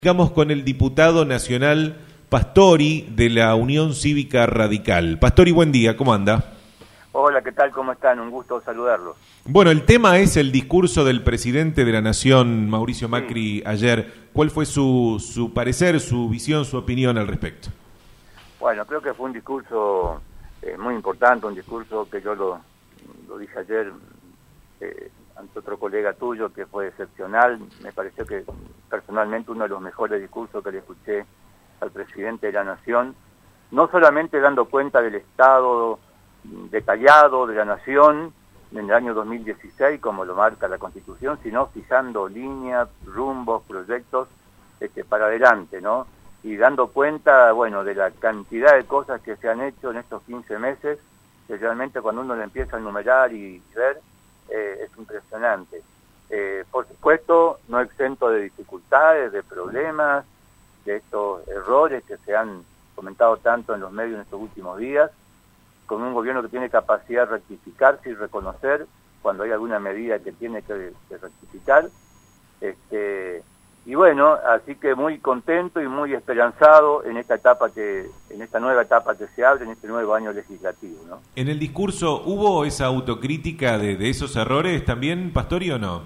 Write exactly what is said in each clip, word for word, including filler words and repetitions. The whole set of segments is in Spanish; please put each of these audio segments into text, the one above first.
Estamos con el diputado nacional Pastori de la Unión Cívica Radical. Pastori, buen día, ¿cómo anda? Hola, ¿qué tal? ¿Cómo están? Un gusto saludarlos. Bueno, el tema es el discurso del presidente de la Nación, Mauricio Macri, sí. ayer. ¿Cuál fue su, su parecer, su visión, su opinión al respecto? Bueno, creo que fue un discurso eh, muy importante, un discurso que yo lo, lo dije ayer eh, ante otro colega tuyo, que fue excepcional. Me pareció que personalmente uno de los mejores discursos que le escuché al presidente de la Nación, no solamente dando cuenta del estado detallado de la Nación en el año dos mil dieciséis, como lo marca la Constitución, sino fijando líneas, rumbos, proyectos este, para adelante, ¿no? Y dando cuenta, bueno, de la cantidad de cosas que se han hecho en estos quince meses, que realmente cuando uno le empieza a enumerar y ver, eh, es impresionante. Eh, por supuesto, no exento de dificultades, de problemas, de estos errores que se han comentado tanto en los medios en estos últimos días, con un gobierno que tiene capacidad de rectificarse y reconocer cuando hay alguna medida que tiene que, que rectificar. Este, y bueno, así que muy contento y muy esperanzado en esta etapa que, en esta nueva etapa que se abre en este nuevo año legislativo, ¿no? En el discurso, ¿hubo esa autocrítica de, de esos errores también, Pastori, o no?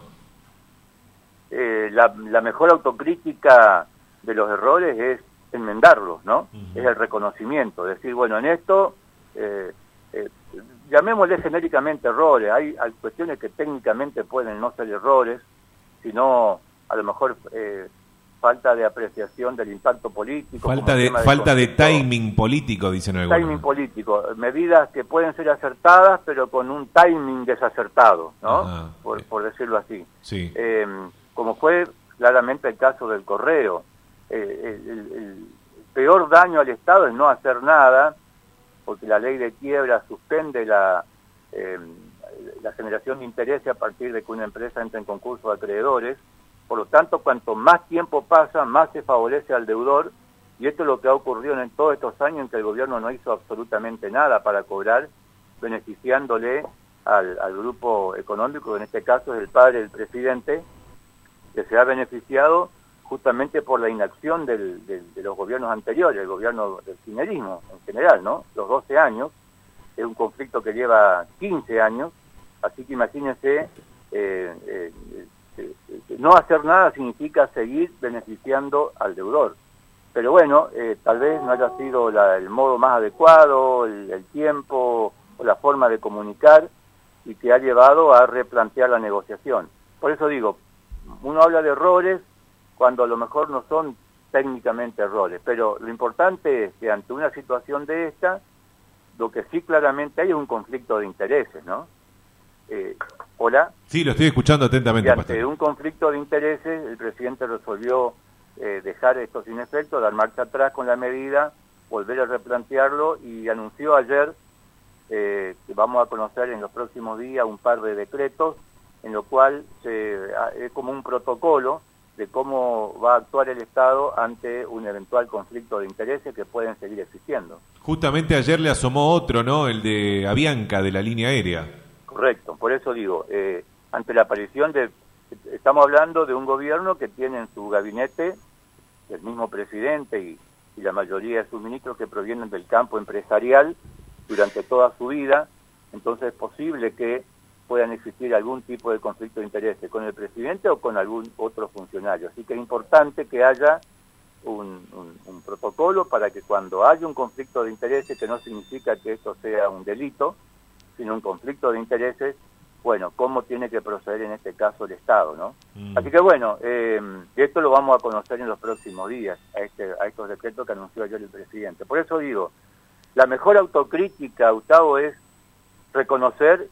Eh, la, la mejor autocrítica de los errores es enmendarlos, ¿no? Uh-huh. Es el reconocimiento, decir, bueno, en esto, eh, eh, llamémosle genéricamente errores, hay, hay cuestiones que técnicamente pueden no ser errores, sino a lo mejor eh, falta de apreciación del impacto político. Falta de, de falta de timing político, dicen algunos. Timing político, medidas que pueden ser acertadas, pero con un timing desacertado, ¿no? Ajá. Por, por decirlo así. Sí. Eh, como fue claramente el caso del correo. Eh, el, el, el peor daño al Estado es no hacer nada, porque la ley de quiebra suspende la, eh, la generación de intereses a partir de que una empresa entre en concurso de acreedores. Por lo tanto, cuanto más tiempo pasa, más se favorece al deudor, y esto es lo que ha ocurrido en todos estos años en que el gobierno no hizo absolutamente nada para cobrar, beneficiándole al, al grupo económico, que en este caso es el padre del presidente, que se ha beneficiado justamente por la inacción del, del, de los gobiernos anteriores, el gobierno del kirchnerismo en general, ¿no? Los doce años, es un conflicto que lleva quince años, así que imagínense, eh, eh, eh, eh, no hacer nada significa seguir beneficiando al deudor. Pero bueno, eh, tal vez no haya sido la, el modo más adecuado, el, el tiempo o la forma de comunicar, y que ha llevado a replantear la negociación. Por eso digo, uno habla de errores cuando a lo mejor no son técnicamente errores, pero lo importante es que ante una situación de esta, lo que sí claramente hay es un conflicto de intereses, ¿no? Eh, ¿Hola? Sí, lo estoy escuchando atentamente. Y ante pastor. un conflicto de intereses, el presidente resolvió eh, dejar esto sin efecto, dar marcha atrás con la medida, volver a replantearlo, y anunció ayer eh, que vamos a conocer en los próximos días un par de decretos, en lo cual se, es como un protocolo de cómo va a actuar el Estado ante un eventual conflicto de intereses que pueden seguir existiendo. Justamente ayer le asomó otro, ¿no? El de Avianca, de la línea aérea. Correcto, por eso digo, eh, ante la aparición de... Estamos hablando de un gobierno que tiene en su gabinete el mismo presidente y, y la mayoría de sus ministros que provienen del campo empresarial durante toda su vida, entonces es posible que puedan existir algún tipo de conflicto de intereses con el presidente o con algún otro funcionario. Así que es importante que haya un, un, un protocolo para que cuando haya un conflicto de intereses, que no significa que esto sea un delito, sino un conflicto de intereses, bueno, cómo tiene que proceder en este caso el Estado, ¿no? Mm. Así que bueno, eh, esto lo vamos a conocer en los próximos días, a, este, a estos decretos que anunció ayer el presidente. Por eso digo, la mejor autocrítica, Gustavo, es reconocer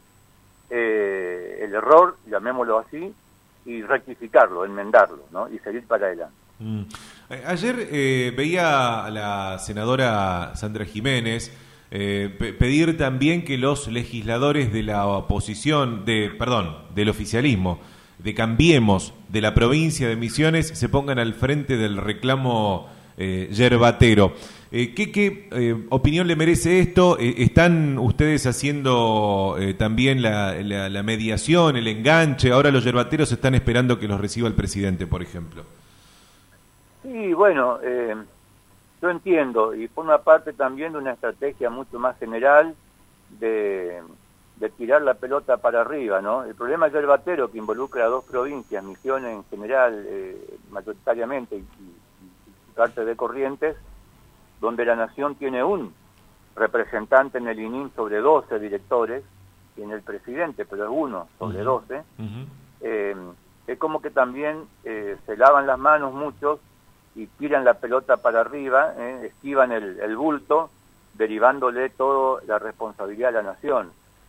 Eh, el error, llamémoslo así, y rectificarlo, enmendarlo, ¿no? Y seguir para adelante. Mm. Ayer eh, veía a la senadora Sandra Jiménez eh, pe pedir también que los legisladores de la oposición, de perdón, del oficialismo, de Cambiemos, de la provincia de Misiones, se pongan al frente del reclamo eh, yerbatero. Eh, ¿Qué, qué eh, opinión le merece esto? Eh, ¿Están ustedes haciendo eh, también la, la, la mediación, el enganche? Ahora los yerbateros están esperando que los reciba el presidente, por ejemplo. Sí, bueno, eh, yo entiendo, y forma parte también de una estrategia mucho más general de, de tirar la pelota para arriba, ¿no? El problema yerbatero que involucra a dos provincias, Misiones en general, eh, mayoritariamente, y, y, y parte de Corrientes, donde la Nación tiene un representante en el I N I M sobre doce directores, tiene el presidente, pero es uno sobre Uh-huh. doce, Uh-huh. eh, es como que también eh, se lavan las manos muchos y tiran la pelota para arriba, eh, esquivan el, el bulto, derivándole toda la responsabilidad a la Nación.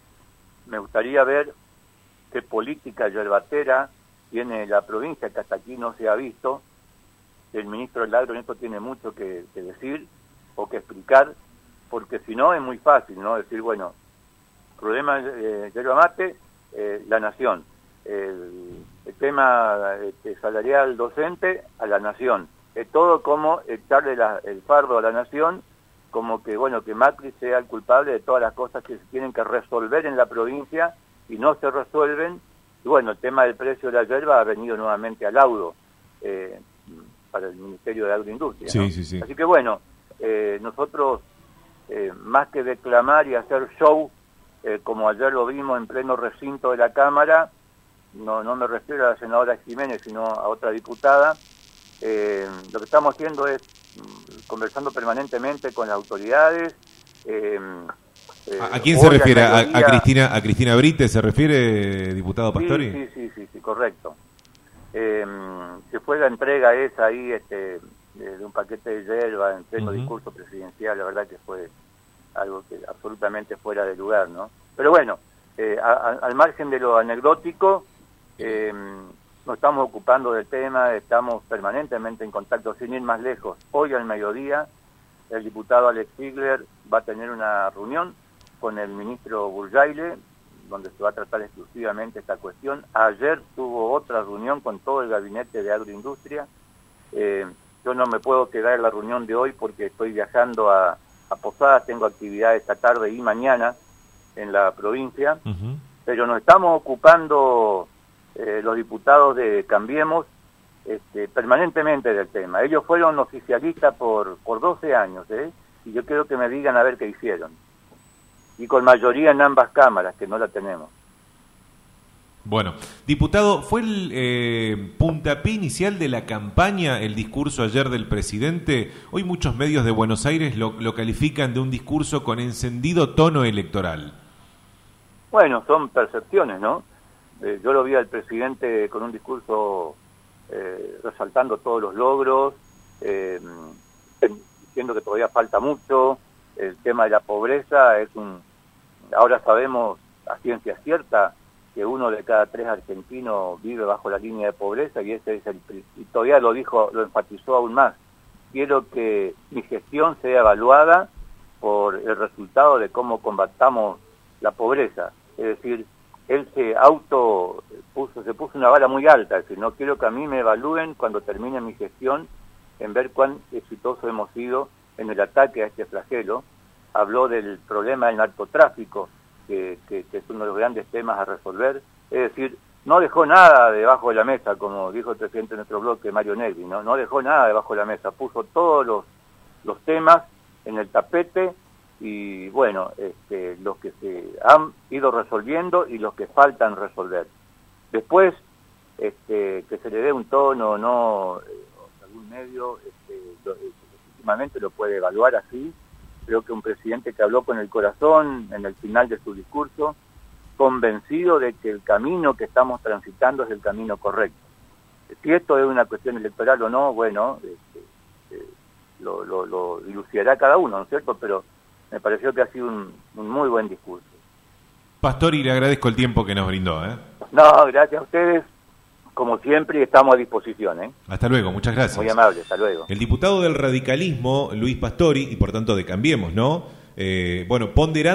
Me gustaría ver qué política yerbatera tiene la provincia, que hasta aquí no se ha visto. El ministro del Agro en esto tiene mucho que, que decir o que explicar, porque si no es muy fácil, ¿no? Decir, bueno, problema de eh, yerba mate, eh, la Nación. El, el tema este, salarial docente, a la Nación. Es todo como echarle la, el fardo a la Nación, como que, bueno, que Macri sea el culpable de todas las cosas que se tienen que resolver en la provincia y no se resuelven. Y bueno, el tema del precio de la yerba ha venido nuevamente al laudo eh, para el Ministerio de Agroindustria, Sí, ¿no? sí, sí. Así que bueno, eh, nosotros, eh, más que declamar y hacer show, eh, como ayer lo vimos en pleno recinto de la Cámara, no, no me refiero a la senadora Jiménez, sino a otra diputada, eh, lo que estamos haciendo es mm, conversando permanentemente con las autoridades. Eh, eh, ¿A, a quién se refiere? ¿A, mayoría... a Cristina a Cristina Brite se refiere, diputado Pastori? Sí, sí, sí, sí, sí, correcto. Eh, que fue la entrega esa ahí este, de, de un paquete de yerba en pleno Uh-huh. discurso presidencial, la verdad que fue algo que absolutamente fuera de lugar, ¿no? Pero bueno, eh, a, a, al margen de lo anecdótico, eh, nos estamos ocupando del tema, estamos permanentemente en contacto, sin ir más lejos. Hoy al mediodía, el diputado Alex Ziegler va a tener una reunión con el ministro Burjaile, donde se va a tratar exclusivamente esta cuestión. Ayer tuvo otra reunión con todo el gabinete de agroindustria. Eh, yo no me puedo quedar en la reunión de hoy porque estoy viajando a, a Posadas, tengo actividad esta tarde y mañana en la provincia, Uh-huh. pero nos estamos ocupando eh, los diputados de Cambiemos este, permanentemente del tema. Ellos fueron oficialistas por, por doce años, ¿eh? Y yo quiero que me digan a ver qué hicieron. Y con mayoría en ambas cámaras, que no la tenemos. Bueno, diputado, ¿fue el eh, puntapié inicial de la campaña el discurso ayer del presidente? Hoy muchos medios de Buenos Aires lo, lo califican de un discurso con encendido tono electoral. Bueno, son percepciones, ¿no? Eh, yo lo vi al presidente con un discurso eh, resaltando todos los logros, eh, diciendo que todavía falta mucho. El tema de la pobreza es un... Ahora sabemos a ciencia cierta que uno de cada tres argentinos vive bajo la línea de pobreza y ese es el... Y todavía lo dijo, lo enfatizó aún más. Quiero que mi gestión sea evaluada por el resultado de cómo combatamos la pobreza. Es decir, él se auto puso, se puso una vara muy alta, es decir, no quiero que a mí me evalúen cuando termine mi gestión en ver cuán exitoso hemos sido en el ataque a este flagelo. Habló del problema del narcotráfico, que, que, que es uno de los grandes temas a resolver. Es decir, no dejó nada debajo de la mesa, como dijo el presidente de nuestro bloque, Mario Negri, ¿no? No dejó nada debajo de la mesa, puso todos los, los temas en el tapete y, bueno, este, los que se han ido resolviendo y los que faltan resolver. Después, este, que se le dé un tono, no, eh, algún medio, este, lo, legítimamente lo puede evaluar así. Creo que un presidente que habló con el corazón en el final de su discurso, convencido de que el camino que estamos transitando es el camino correcto. Si esto es una cuestión electoral o no, bueno, este, eh, lo, lo, lo dilucidará cada uno, ¿no es cierto? Pero me pareció que ha sido un, un muy buen discurso. Pastori, le agradezco el tiempo que nos brindó, ¿eh? No, gracias a ustedes. Como siempre, estamos a disposición, ¿eh? Hasta luego, muchas gracias. Muy amable, hasta luego. El diputado del radicalismo, Luis Pastori, y por tanto de Cambiemos, ¿no? Eh, bueno, ponderando